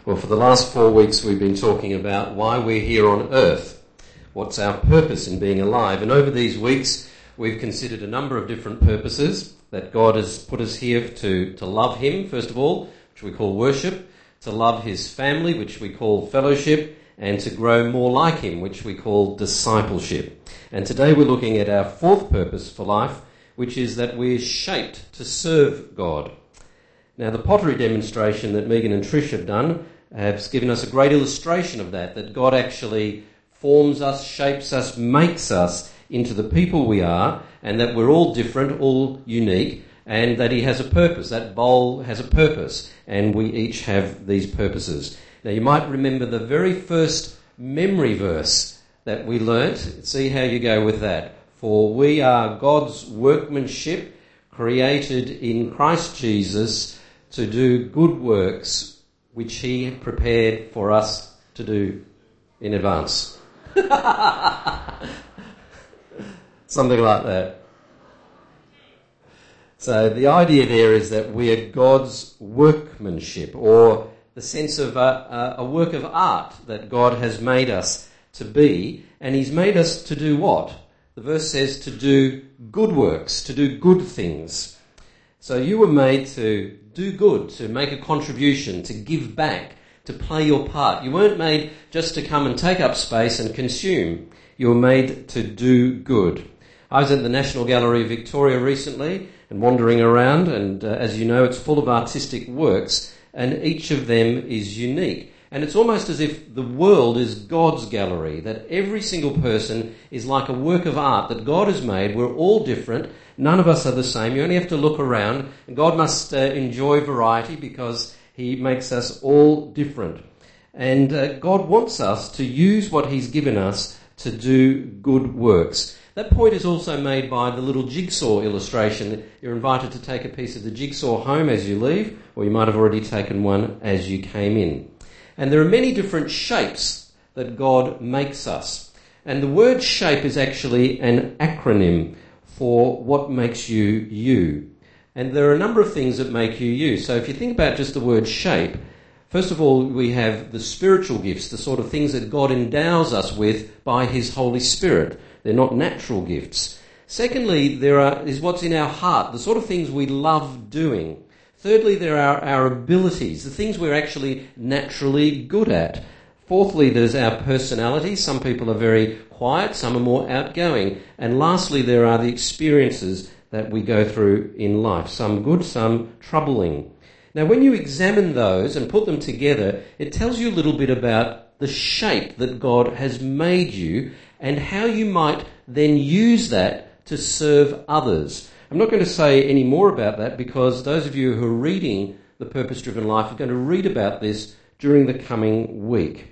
Well, for the last 4 weeks we've been talking about why we're here on earth. What's our purpose in being alive? And over these weeks we've considered a number of different purposes that God has put us here to love Him, first of all, which we call worship, to love His family, which we call fellowship, and to grow more like Him, which we call discipleship. And today we're looking at our fourth purpose for life, which is that we're shaped to serve God. Now, the pottery demonstration that Megan and Trish have done has given us a great illustration of that God actually forms us, shapes us, makes us into the people we are, and that we're all different, all unique, and that He has a purpose. That bowl has a purpose, and we each have these purposes. Now, you might remember the very first memory verse that we learnt. See how you go with that. For we are God's workmanship, created in Christ Jesus to do good works, which He prepared for us to do in advance. Something like that. So the idea there is that we are God's workmanship, or the sense of a work of art that God has made us to be, and He's made us to do what? The verse says to do good works, to do good things. So you were made to do good, to make a contribution, to give back, to play your part. You weren't made just to come and take up space and consume. You were made to do good. I was at the National Gallery of Victoria recently and wandering around, and as you know, it's full of artistic works, and each of them is unique. And it's almost as if the world is God's gallery, that every single person is like a work of art that God has made. We're all different. None of us are the same. You only have to look around. And God must enjoy variety because He makes us all different. And God wants us to use what He's given us to do good works. That point is also made by the little jigsaw illustration. You're invited to take a piece of the jigsaw home as you leave, or you might have already taken one as you came in. And there are many different shapes that God makes us. And the word shape is actually an acronym for what makes you you. And there are a number of things that make you you. So if you think about just the word shape, first of all, we have the spiritual gifts, the sort of things that God endows us with by His Holy Spirit. They're not natural gifts. Secondly, is what's in our heart, the sort of things we love doing. Thirdly, there are our abilities, the things we're actually naturally good at. Fourthly, there's our personality. Some people are very quiet, some are more outgoing. And lastly, there are the experiences that we go through in life, some good, some troubling. Now, when you examine those and put them together, it tells you a little bit about the shape that God has made you and how you might then use that to serve others. I'm not going to say any more about that because those of you who are reading The Purpose-Driven Life are going to read about this during the coming week.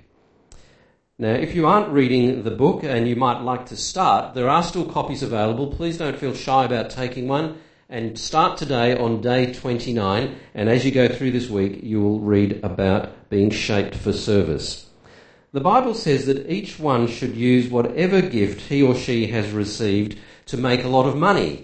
Now, if you aren't reading the book and you might like to start, there are still copies available. Please don't feel shy about taking one, and start today on day 29, and as you go through this week, you will read about being shaped for service. The Bible says that each one should use whatever gift he or she has received to make a lot of money.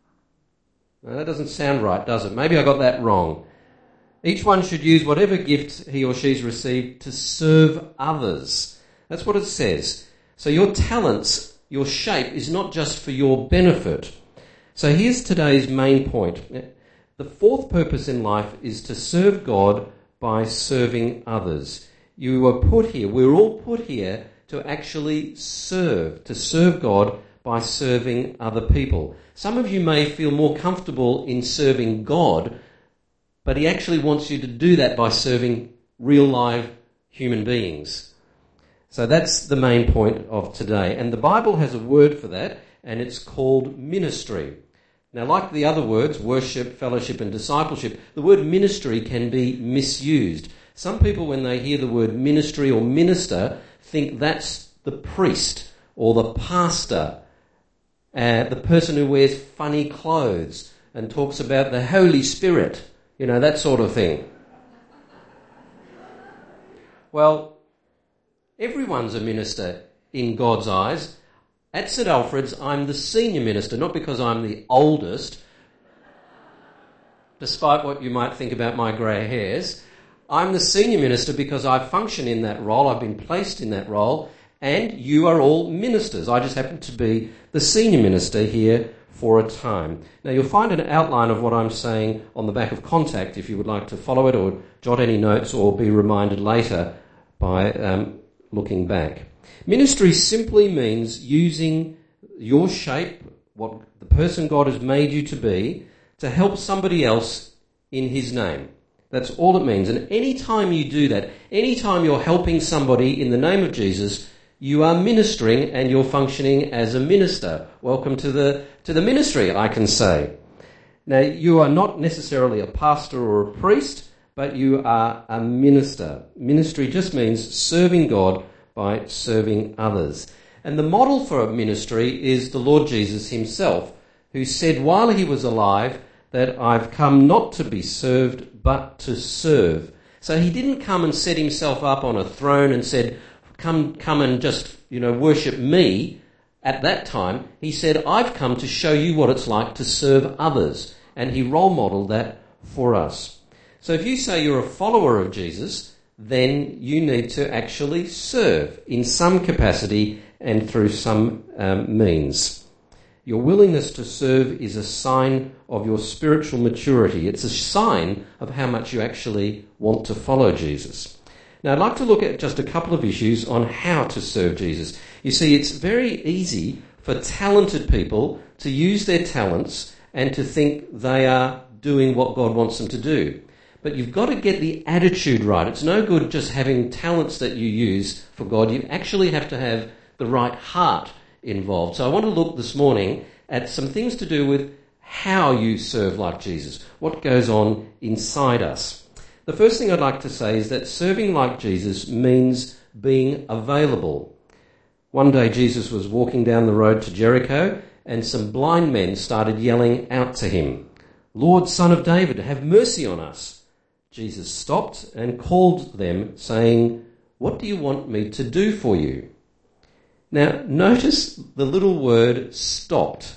Now, that doesn't sound right, does it? Maybe I got that wrong. Each one should use whatever gift he or she's received to serve others. That's what it says. So your talents, your shape, is not just for your benefit. So here's today's main point. The fourth purpose in life is to serve God by serving others. You were put here, we're all put here to actually serve God by serving other people. Some of you may feel more comfortable in serving God, but He actually wants you to do that by serving real live human beings. So that's the main point of today. And the Bible has a word for that, and it's called ministry. Now, like the other words, worship, fellowship, and discipleship, the word ministry can be misused. Some people, when they hear the word ministry or minister, think that's the priest or the pastor, the person who wears funny clothes and talks about the Holy Spirit, that sort of thing. Well, everyone's a minister in God's eyes. At St Alfred's, I'm the senior minister, not because I'm the oldest, despite what you might think about my grey hairs. I'm the senior minister because I function in that role. I've been placed in that role. And you are all ministers. I just happen to be the senior minister here for a time. Now, you'll find an outline of what I'm saying on the back of Contact if you would like to follow it or jot any notes or be reminded later by looking back. Ministry simply means using your shape, what the person God has made you to be, to help somebody else in his name. That's all it means. And any time you do that, any time you're helping somebody in the name of Jesus, you are ministering and you're functioning as a minister. Welcome to the ministry, I can say. Now, you are not necessarily a pastor or a priest, but you are a minister. Ministry just means serving God by serving others. And the model for a ministry is the Lord Jesus himself, who said while he was alive that I've come not to be served, but to serve. So he didn't come and set himself up on a throne and said, come and just, worship me. At that time, he said, I've come to show you what it's like to serve others. And he role modeled that for us. So if you say you're a follower of Jesus, then you need to actually serve in some capacity and through some means. Your willingness to serve is a sign of your spiritual maturity. It's a sign of how much you actually want to follow Jesus. Now, I'd like to look at just a couple of issues on how to serve Jesus. You see, it's very easy for talented people to use their talents and to think they are doing what God wants them to do. But you've got to get the attitude right. It's no good just having talents that you use for God. You actually have to have the right heart involved. So I want to look this morning at some things to do with how you serve like Jesus, what goes on inside us. The first thing I'd like to say is that serving like Jesus means being available. One day Jesus was walking down the road to Jericho and some blind men started yelling out to him, "Lord, Son of David, have mercy on us." Jesus stopped and called them, saying, "What do you want me to do for you?" Now, notice the little word stopped.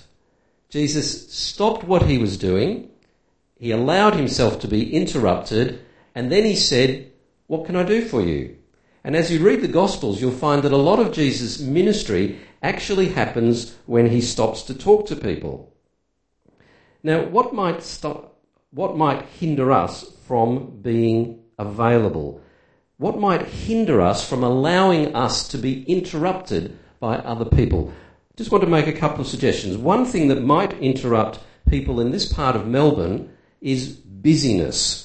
Jesus stopped what he was doing. He allowed himself to be interrupted. And then he said, "What can I do for you?" And as you read the Gospels, you'll find that a lot of Jesus' ministry actually happens when he stops to talk to people. Now, what might hinder us from being available? What might hinder us from allowing us to be interrupted by other people? Just want to make a couple of suggestions. One thing that might interrupt people in this part of Melbourne is busyness.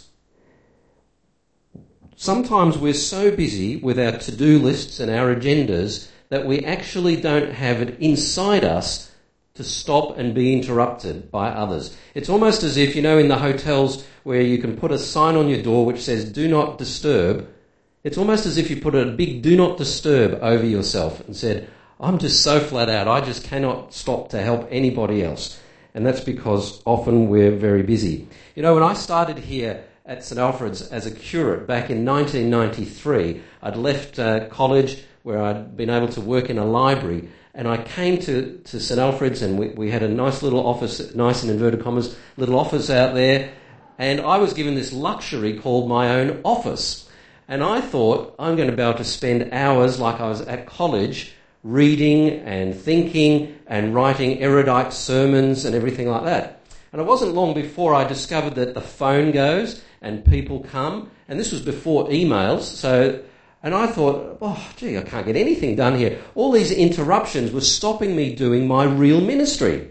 Sometimes we're so busy with our to-do lists and our agendas that we actually don't have it inside us to stop and be interrupted by others. It's almost as if, in the hotels where you can put a sign on your door which says, "Do not disturb." It's almost as if you put a big "do not disturb" over yourself and said, "I'm just so flat out, I just cannot stop to help anybody else." And that's because often we're very busy. When I started here at St Alfred's as a curate back in 1993, I'd left college where I'd been able to work in a library, and I came to St Alfred's and we had a nice little office, nice in inverted commas, little office out there, and I was given this luxury called my own office. And I thought I'm going to be able to spend hours like I was at college reading and thinking and writing erudite sermons and everything like that. And it wasn't long before I discovered that the phone goes and people come, and this was before emails, and I thought, I can't get anything done here. All these interruptions were stopping me doing my real ministry.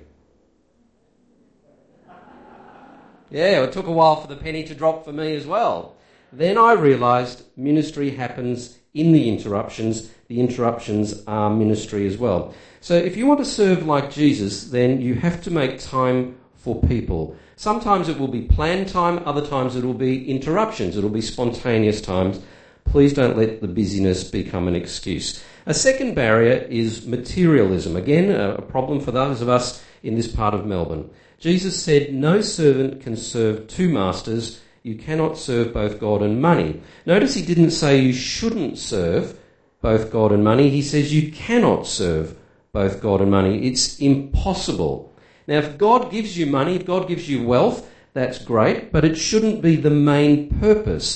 Yeah, it took a while for the penny to drop for me as well. Then I realised ministry happens in the interruptions. The interruptions are ministry as well. So if you want to serve like Jesus, then you have to make time for people. Sometimes it will be planned time, other times it will be interruptions, it will be spontaneous times. Please don't let the busyness become an excuse. A second barrier is materialism. Again, a problem for those of us in this part of Melbourne. Jesus said, "No servant can serve two masters. You cannot serve both God and money." Notice he didn't say you shouldn't serve both God and money. He says you cannot serve both God and money. It's impossible. Now, if God gives you money, if God gives you wealth, that's great, but it shouldn't be the main purpose.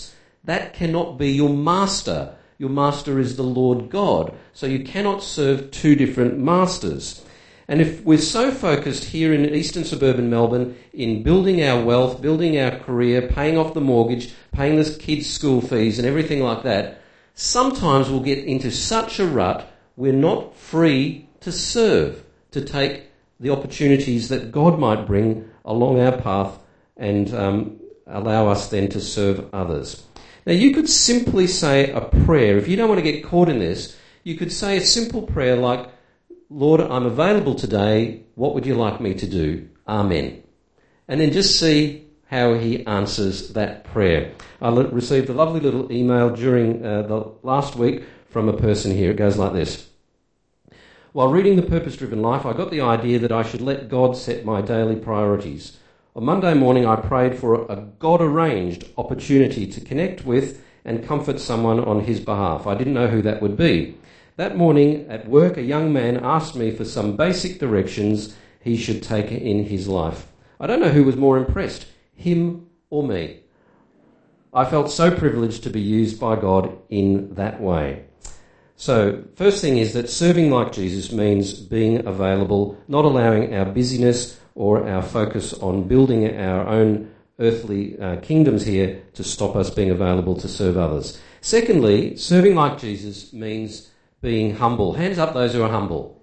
that cannot be your master. Your master is the Lord God. So you cannot serve two different masters. And if we're so focused here in eastern suburban Melbourne in building our wealth, building our career, paying off the mortgage, paying the kids' school fees and everything like that, sometimes we'll get into such a rut we're not free to serve, to take the opportunities that God might bring along our path and allow us then to serve others. Now you could simply say a prayer. If you don't want to get caught in this, you could say a simple prayer like, Lord, I'm available today. What would you like me to do? Amen. And then just see how he answers that prayer. I received a lovely little email during the last week from a person here. It goes like this. While reading The Purpose-Driven Life, I got the idea that I should let God set my daily priorities. On Monday morning, I prayed for a God-arranged opportunity to connect with and comfort someone on his behalf. I didn't know who that would be. That morning at work, a young man asked me for some basic directions he should take in his life. I don't know who was more impressed, him or me. I felt so privileged to be used by God in that way. So, first thing is that serving like Jesus means being available, not allowing our busyness or our focus on building our own earthly kingdoms here to stop us being available to serve others. Secondly, serving like Jesus means being humble. Hands up those who are humble.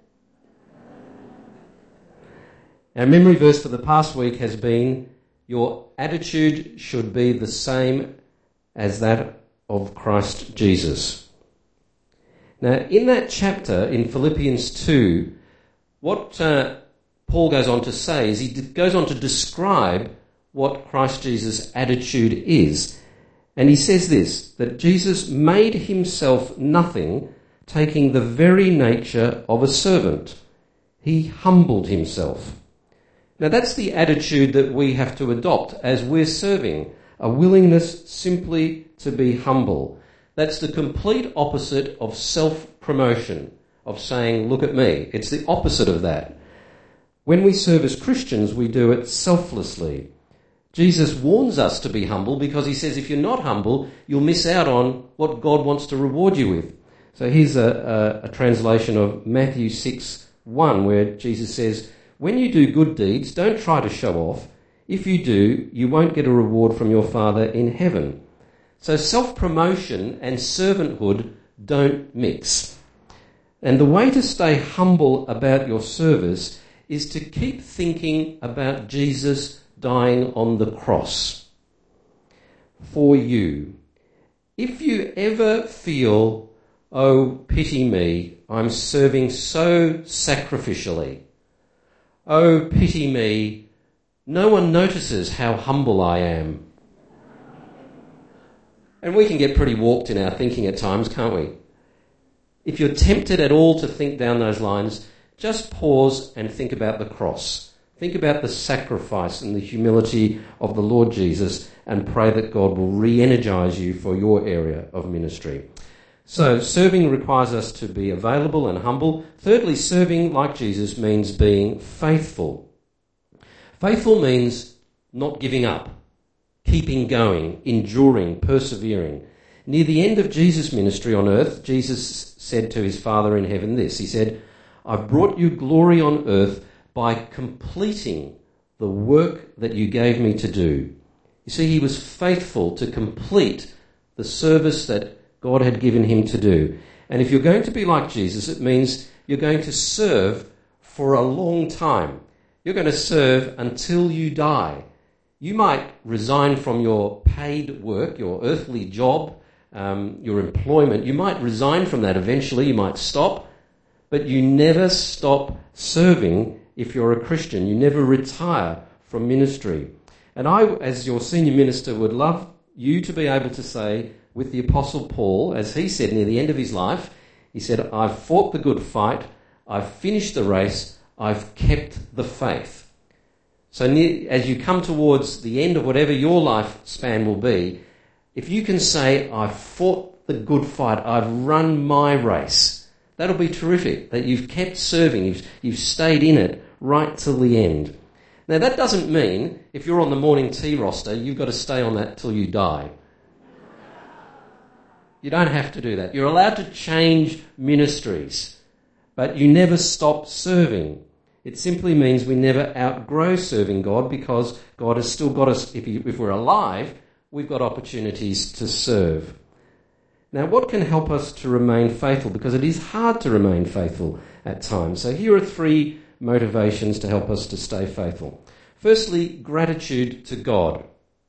Our memory verse for the past week has been, your attitude should be the same as that of Christ Jesus. Now, in that chapter, in Philippians 2, what Paul goes on to say is he goes on to describe what Christ Jesus' attitude is. And he says this, that Jesus made himself nothing, taking the very nature of a servant. He humbled himself. Now, that's the attitude that we have to adopt as we're serving, a willingness simply to be humble. That's the complete opposite of self-promotion, of saying, look at me. It's the opposite of that. When we serve as Christians, we do it selflessly. Jesus warns us to be humble because he says if you're not humble, you'll miss out on what God wants to reward you with. So here's a translation of Matthew 6:1, where Jesus says, when you do good deeds, don't try to show off. If you do, you won't get a reward from your Father in heaven. So self-promotion and servanthood don't mix. And the way to stay humble about your service is to keep thinking about Jesus dying on the cross for you. If you ever feel, oh, pity me, I'm serving so sacrificially. Oh, pity me, no one notices how humble I am. And we can get pretty warped in our thinking at times, can't we? If you're tempted at all to think down those lines, just pause and think about the cross. Think about the sacrifice and the humility of the Lord Jesus and pray that God will re-energize you for your area of ministry. So serving requires us to be available and humble. Thirdly, serving like Jesus means being faithful. Faithful means not giving up, keeping going, enduring, persevering. Near the end of Jesus' ministry on earth, Jesus said to his Father in heaven this. He said, I've brought you glory on earth by completing the work that you gave me to do. You see, he was faithful to complete the service that God had given him to do. And if you're going to be like Jesus, it means you're going to serve for a long time. You're going to serve until you die. You might resign from your paid work, your earthly job, your employment. You might resign from that eventually. You might stop. But you never stop serving if you're a Christian. You never retire from ministry. And I, as your senior minister, would love you to be able to say with the Apostle Paul, as he said near the end of his life, he said, I've fought the good fight, I've finished the race, I've kept the faith. So as you come towards the end of whatever your lifespan will be, if you can say, I've fought the good fight, I've run my race, that'll be terrific, that you've kept serving, you've stayed in it right till the end. Now that doesn't mean, if you're on the morning tea roster, you've got to stay on that till you die. You don't have to do that. You're allowed to change ministries, but you never stop serving. It simply means we never outgrow serving God, because God has still got us, if we're alive, we've got opportunities to serve. Now, what can help us to remain faithful? Because it is hard to remain faithful at times. So here are 3 motivations to help us to stay faithful. Firstly, gratitude to God.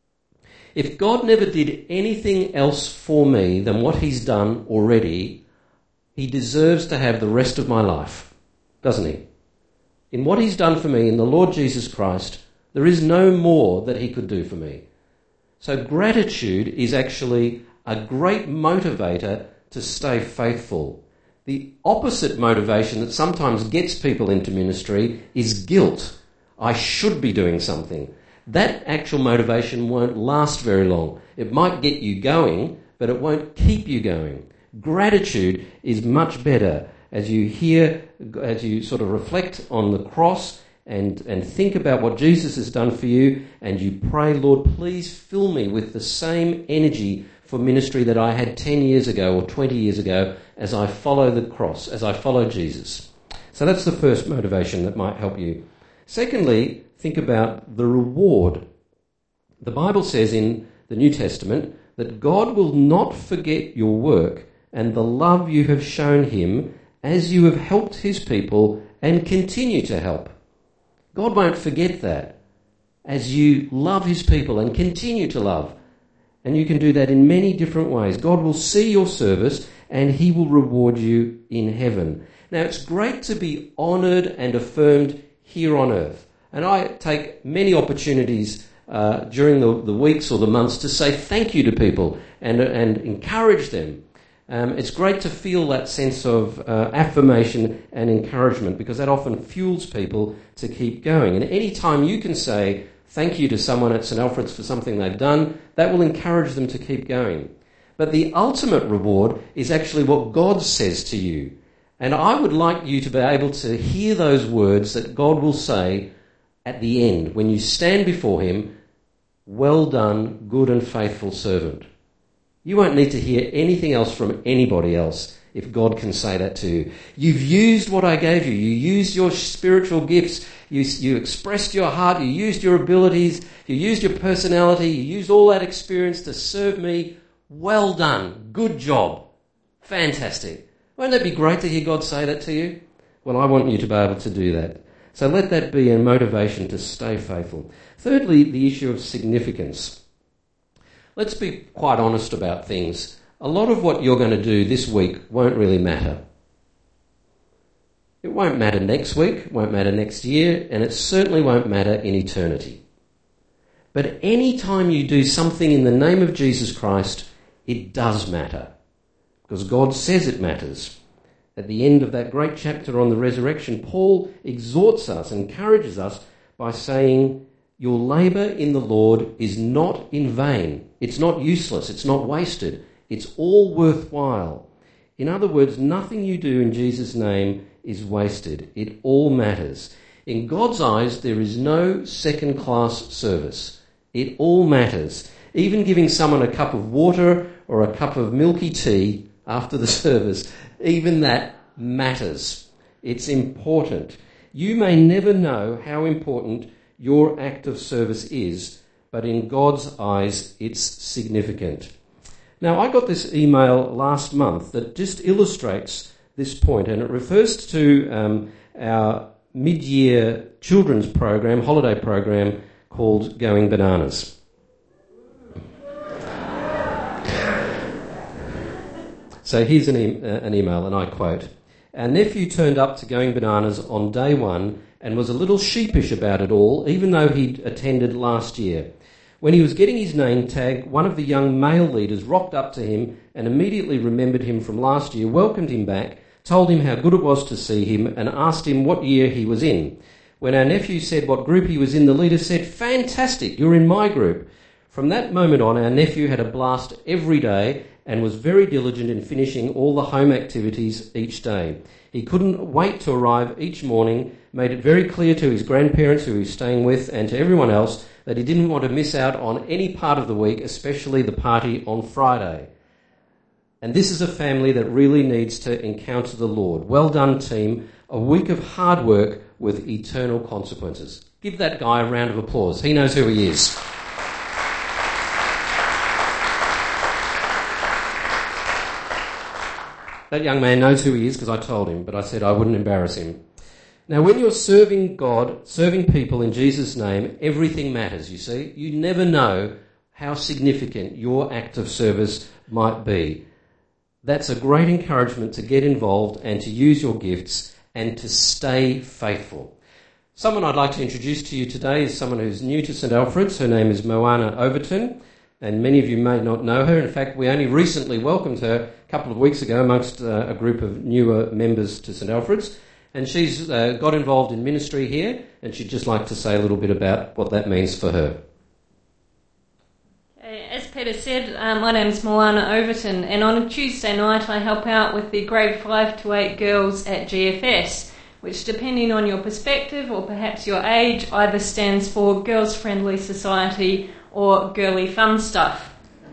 If God never did anything else for me than what he's done already, he deserves to have the rest of my life, doesn't he? In what he's done for me in the Lord Jesus Christ, there is no more that he could do for me. So gratitude is actually a great motivator to stay faithful. The opposite motivation that sometimes gets people into ministry is guilt. I should be doing something. That actual motivation won't last very long. It might get you going, but it won't keep you going. Gratitude is much better as you sort of reflect on the cross and think about what Jesus has done for you, and you pray, Lord, please fill me with the same energy for ministry that I had 10 years ago or 20 years ago as I follow the cross, as I follow Jesus. So that's the first motivation that might help you. Secondly, think about the reward. The Bible says in the New Testament that God will not forget your work and the love you have shown him as you have helped his people and continue to help. God won't forget that as you love his people and continue to love. And you can do that in many different ways. God will see your service and he will reward you in heaven. Now, it's great to be honoured and affirmed here on earth. And I take many opportunities during the weeks or the months to say thank you to people and encourage them. It's great to feel that sense of affirmation and encouragement, because that often fuels people to keep going. And any time you can say thank you to someone at St Alfred's for something they've done, that will encourage them to keep going. But the ultimate reward is actually what God says to you. And I would like you to be able to hear those words that God will say at the end, when you stand before him, well done, good and faithful servant. You won't need to hear anything else from anybody else if God can say that to you. You've used what I gave you. You used your spiritual gifts. You expressed your heart. You used your abilities. You used your personality. You used all that experience to serve me. Well done. Good job. Fantastic. Won't that be great to hear God say that to you? Well, I want you to be able to do that. So let that be a motivation to stay faithful. Thirdly, the issue of significance. Let's be quite honest about things. A lot of what you're going to do this week won't really matter. It won't matter next week, won't matter next year, and it certainly won't matter in eternity. But any time you do something in the name of Jesus Christ, it does matter, because God says it matters. At the end of that great chapter on the resurrection, Paul exhorts us, encourages us by saying, your labour in the Lord is not in vain. It's not useless. It's not wasted. It's all worthwhile. In other words, nothing you do in Jesus' name is wasted. It all matters. In God's eyes, there is no second-class service. It all matters. Even giving someone a cup of water or a cup of milky tea after the service, even that matters. It's important. You may never know how important your act of service is, but in God's eyes, it's significant. Now, I got this email last month that just illustrates this point, and it refers to our mid-year children's program, holiday program, called Going Bananas. So here's an email, and I quote, our nephew turned up to Going Bananas on day one and was a little sheepish about it all, even though he'd attended last year. When he was getting his name tag, one of the young male leaders rocked up to him and immediately remembered him from last year, welcomed him back, told him how good it was to see him, and asked him what year he was in. When our nephew said what group he was in, the leader said, fantastic, you're in my group. From that moment on, our nephew had a blast every day and was very diligent in finishing all the home activities each day. He couldn't wait to arrive each morning, made it very clear to his grandparents who he was staying with and to everyone else that he didn't want to miss out on any part of the week, especially the party on Friday. And this is a family that really needs to encounter the Lord. Well done, team. A week of hard work with eternal consequences. Give that guy a round of applause. He knows who he is. That young man knows who he is because I told him, but I said I wouldn't embarrass him. Now, when you're serving God, serving people in Jesus' name, everything matters, you see. You never know how significant your act of service might be. That's a great encouragement to get involved and to use your gifts and to stay faithful. Someone I'd like to introduce to you today is someone who's new to St Alfred's. Her name is Moana Overton, and many of you may not know her. In fact, we only recently welcomed her a couple of weeks ago amongst a group of newer members to St Alfred's, and she's got involved in ministry here, and she'd just like to say a little bit about what that means for her. As Peter said, my name's Moana Overton, and on a Tuesday night I help out with the grade 5 to 8 girls at GFS, which, depending on your perspective or perhaps your age, either stands for Girls Friendly Society or Girly Fun Stuff.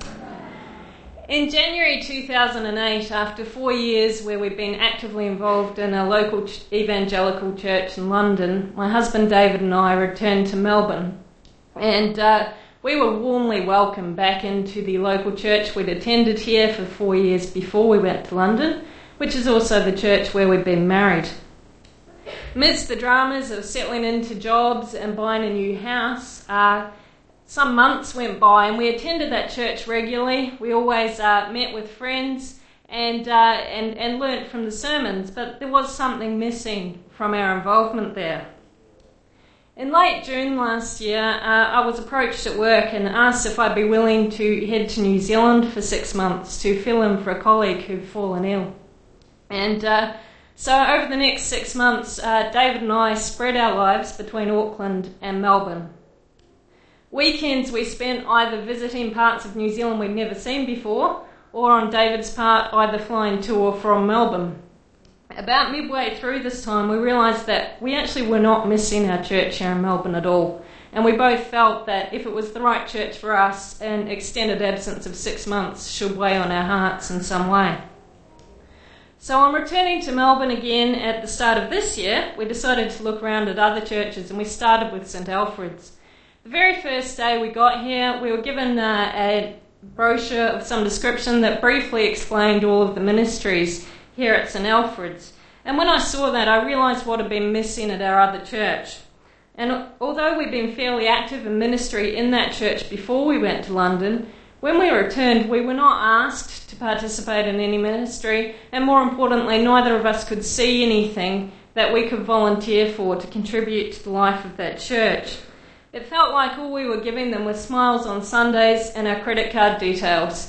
In January 2008, after 4 years where we've been actively involved in a local evangelical church in London, my husband David and I returned to Melbourne, and we were warmly welcomed back into the local church we'd attended here for 4 years before we went to London, which is also the church where we'd been married. Amidst the dramas of settling into jobs and buying a new house, some months went by and we attended that church regularly. We always met with friends and learnt from the sermons, but there was something missing from our involvement there. In late June last year, I was approached at work and asked if I'd be willing to head to New Zealand for 6 months to fill in for a colleague who'd fallen ill. And so over the next 6 months, David and I spread our lives between Auckland and Melbourne. Weekends we spent either visiting parts of New Zealand we'd never seen before, or on David's part, either flying to or from Melbourne. About midway through this time, we realised that we actually were not missing our church here in Melbourne at all, and we both felt that if it was the right church for us, an extended absence of 6 months should weigh on our hearts in some way. So on returning to Melbourne again at the start of this year, we decided to look around at other churches, and we started with St Alfred's. The very first day we got here, we were given a brochure of some description that briefly explained all of the ministries here at St Alfred's. And when I saw that, I realised what had been missing at our other church. And although we'd been fairly active in ministry in that church before we went to London, when we returned, we were not asked to participate in any ministry, and more importantly, neither of us could see anything that we could volunteer for to contribute to the life of that church. It felt like all we were giving them was smiles on Sundays and our credit card details.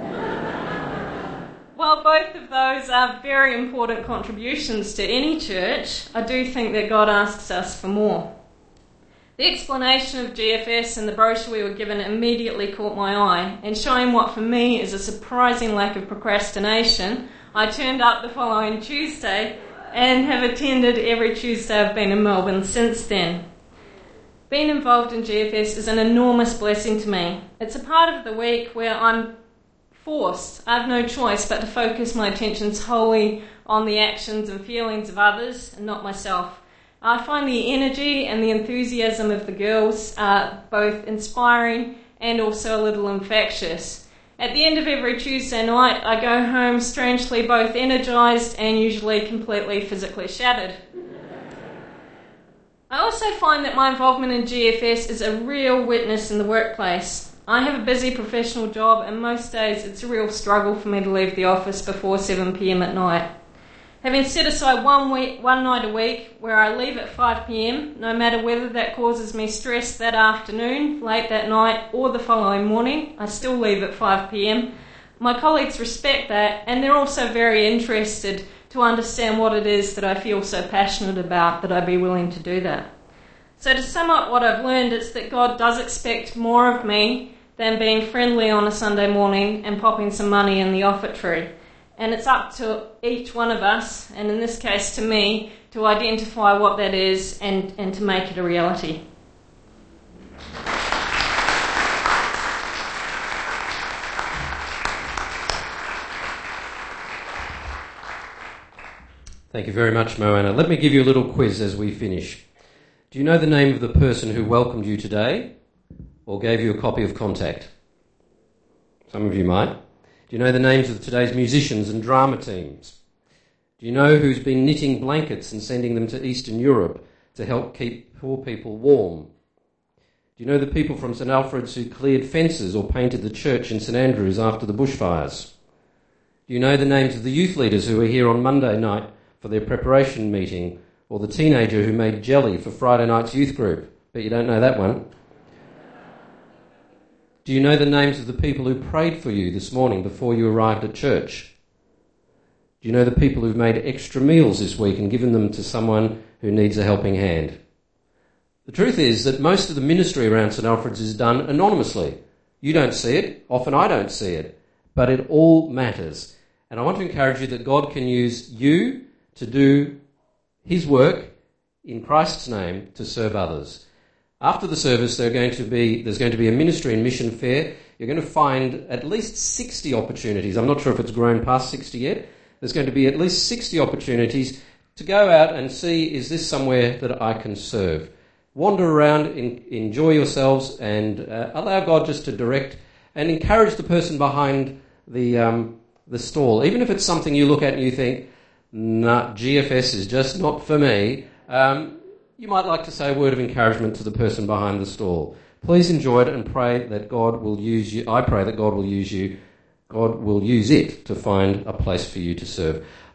While both of those are very important contributions to any church, I do think that God asks us for more. The explanation of GFS and the brochure we were given immediately caught my eye, and showing what for me is a surprising lack of procrastination, I turned up the following Tuesday and have attended every Tuesday I've been in Melbourne since then. Being involved in GFS is an enormous blessing to me. It's a part of the week where I have no choice but to focus my attentions wholly on the actions and feelings of others and not myself. I find the energy and the enthusiasm of the girls both inspiring and also a little infectious. At the end of every Tuesday night, I go home strangely both energised and usually completely physically shattered. I also find that my involvement in GFS is a real witness in the workplace. I have a busy professional job, and most days it's a real struggle for me to leave the office before 7 p.m. at night. Having set aside one night a week where I leave at 5 p.m, no matter whether that causes me stress that afternoon, late that night, or the following morning, I still leave at 5 p.m. My colleagues respect that, and they're also very interested to understand what it is that I feel so passionate about that I'd be willing to do that. So to sum up what I've learned, it's that God does expect more of me than being friendly on a Sunday morning and popping some money in the offertory. And it's up to each one of us, and in this case to me, to identify what that is and to make it a reality. Thank you very much, Moana. Let me give you a little quiz as we finish. Do you know the name of the person who welcomed you today or gave you a copy of Contact? Some of you might. Do you know the names of today's musicians and drama teams? Do you know who's been knitting blankets and sending them to Eastern Europe to help keep poor people warm? Do you know the people from St Alfred's who cleared fences or painted the church in St Andrews after the bushfires? Do you know the names of the youth leaders who were here on Monday night for their preparation meeting, or the teenager who made jelly for Friday night's youth group? But you don't know that one. Do you know the names of the people who prayed for you this morning before you arrived at church? Do you know the people who've made extra meals this week and given them to someone who needs a helping hand? The truth is that most of the ministry around St Alfred's is done anonymously. You don't see it, often I don't see it, but it all matters. And I want to encourage you that God can use you to do his work in Christ's name to serve others. After the service, there's going to be a ministry and mission fair. You're going to find at least 60 opportunities. I'm not sure if it's grown past 60 yet. There's going to be at least 60 opportunities to go out and see, is this somewhere that I can serve? Wander around, enjoy yourselves, and allow God just to direct and encourage the person behind the stall. Even if it's something you look at and you think, nah, GFS is just not for me, you might like to say a word of encouragement to the person behind the stall. Please enjoy it and pray that God will use you. I pray that God will use you. God will use it to find a place for you to serve.